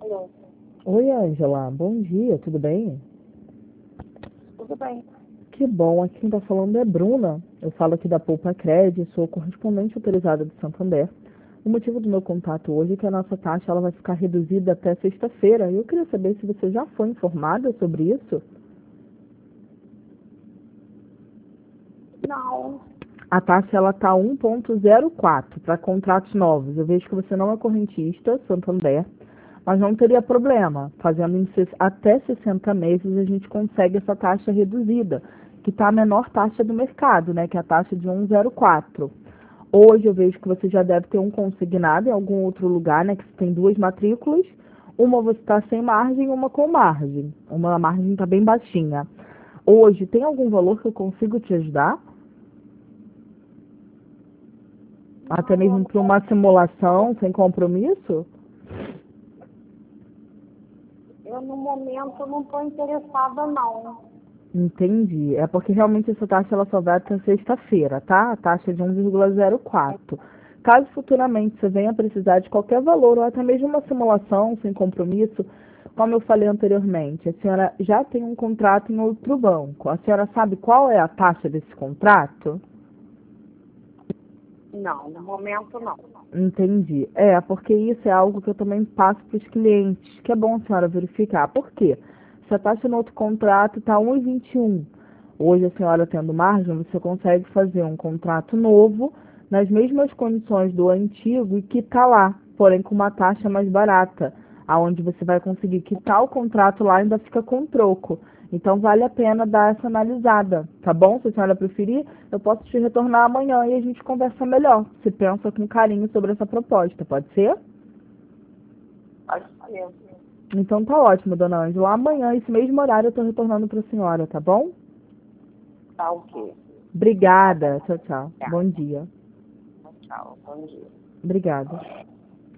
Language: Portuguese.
Alô, Oi, Ângela. Bom dia, tudo bem? tudo bem? Que bom, aqui quem está falando é Bruna. Eu falo aqui da Poupa Cred, sou correspondente autorizada do Santander. O motivo do meu contato hoje é que a nossa taxa ela vai ficar reduzida até sexta-feira. Eu queria saber se você já foi informada sobre isso. Não, A taxa ela tá 1,04 para contratos novos. Eu vejo que você não é correntista, Santander, mas não teria problema. Fazendo até 60 meses a gente consegue essa taxa reduzida, que está a menor taxa do mercado, né? Que é a taxa de 1,04. Hoje eu vejo que você já deve ter um consignado em algum outro lugar, né? Que você tem duas matrículas. Uma você está sem margem, uma com margem. Uma margem está bem baixinha. Hoje tem algum valor que eu consigo te ajudar? Até não, mesmo para uma simulação sem compromisso? eu no momento não estou interessada não. Entendi. É porque realmente essa taxa ela só vai até sexta-feira, tá? A taxa é de 1,04. Caso futuramente você venha precisar de qualquer valor ou até mesmo uma simulação sem compromisso, como eu falei anteriormente, a senhora já tem um contrato em outro banco. A senhora sabe qual é a taxa desse contrato? Não, no momento não. Entendi. É, porque isso é algo que eu também passo para os clientes, que é bom a senhora verificar. Por quê? Se a taxa no outro contrato está 1,21, hoje a senhora tendo margem, você consegue fazer um contrato novo nas mesmas condições do antigo e quitar lá, porém com uma taxa mais barata, aonde você vai conseguir quitar o contrato lá e ainda fica com troco. Então vale a pena dar essa analisada, tá bom? Se a senhora preferir, eu posso te retornar amanhã e a gente conversa melhor. Se pensa com carinho sobre essa proposta, pode ser? Pode ser. Então tá ótimo, dona Ângela. Amanhã, esse mesmo horário, eu tô retornando para a senhora, tá bom? Tá ok. Obrigada. Tchau, tchau. Tá. Bom dia. Tchau, bom dia. Obrigada.